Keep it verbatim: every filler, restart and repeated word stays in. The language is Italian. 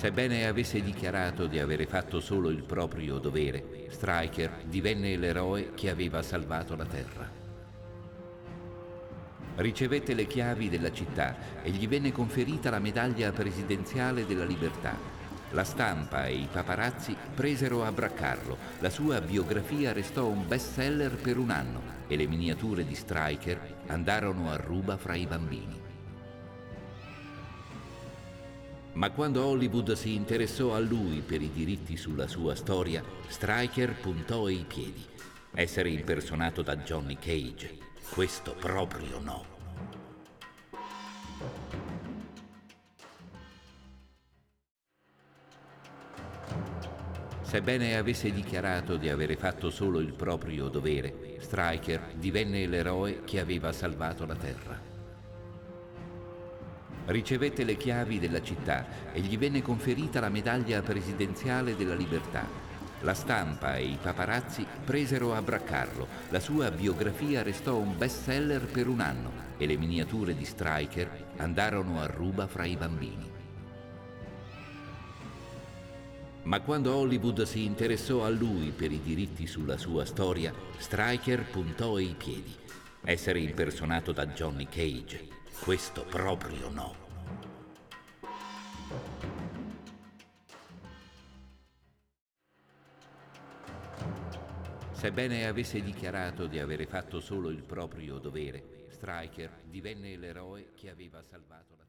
Sebbene avesse dichiarato di avere fatto solo il proprio dovere, Stryker divenne l'eroe che aveva salvato la Terra. Ricevette le chiavi della città e gli venne conferita la medaglia presidenziale della libertà. La stampa e i paparazzi presero a braccarlo. La sua biografia restò un bestseller per un anno e le miniature di Stryker andarono a ruba fra i bambini. Ma quando Hollywood si interessò a lui per i diritti sulla sua storia, Stryker puntò i piedi. Essere impersonato da Johnny Cage, questo proprio no. Sebbene avesse dichiarato di avere fatto solo il proprio dovere, Stryker divenne l'eroe che aveva salvato la Terra. Ricevette le chiavi della città e gli venne conferita la medaglia presidenziale della libertà. La stampa e i paparazzi presero a braccarlo. La sua biografia restò un bestseller per un anno e le miniature di Stryker andarono a ruba fra i bambini. Ma quando Hollywood si interessò a lui per i diritti sulla sua storia, Stryker puntò i piedi. Essere impersonato da Johnny Cage, questo proprio no. Sebbene avesse dichiarato di avere fatto solo il proprio dovere, Stryker divenne l'eroe che aveva salvato la